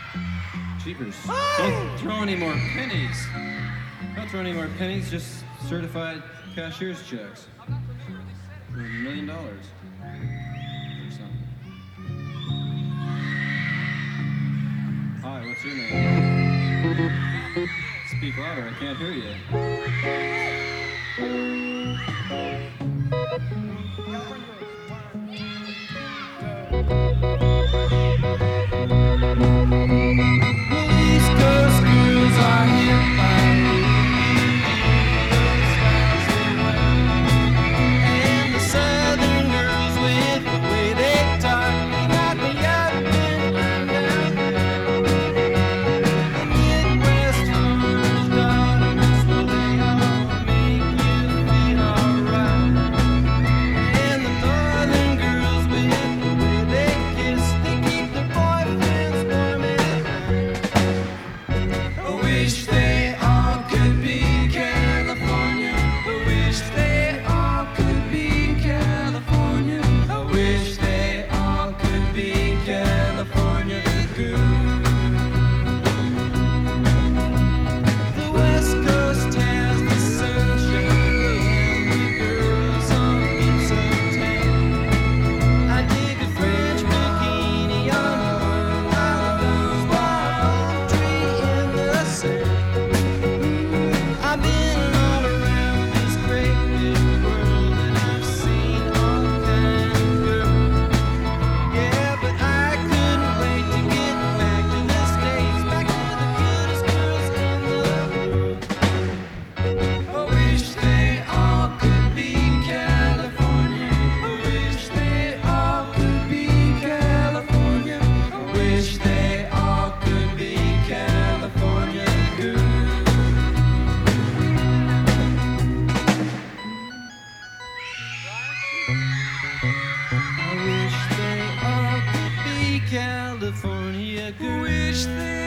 Jeepers. Don't throw any more pennies. Don't throw any more pennies, just certified cashier's checks. For $1 million. Or something. Hi, what's your name? Speak louder, I can't hear you. East Coast girls are hip by and the Southern girls with the way they talk got me up and down. The Midwest farmers' daughters, well, they all make you feel alright. And the Northern girls with the way they kiss, they keep their boyfriends warm at night. I wish they all could be California. I wish they all could be California. I wish they all could be California good. The West Coast has the sunshine and the girls on beats of tan. I dig a French bikini on a Malibu's palm tree in the sand. I've been all around this great big world and I've seen all kinds of girls. Yeah, but I couldn't wait to get back to the States, back to the goodest girls in the world. I wish they all could be California. I wish they all could be California. I wish they all could be California good. I wish they all could be California good. I wish they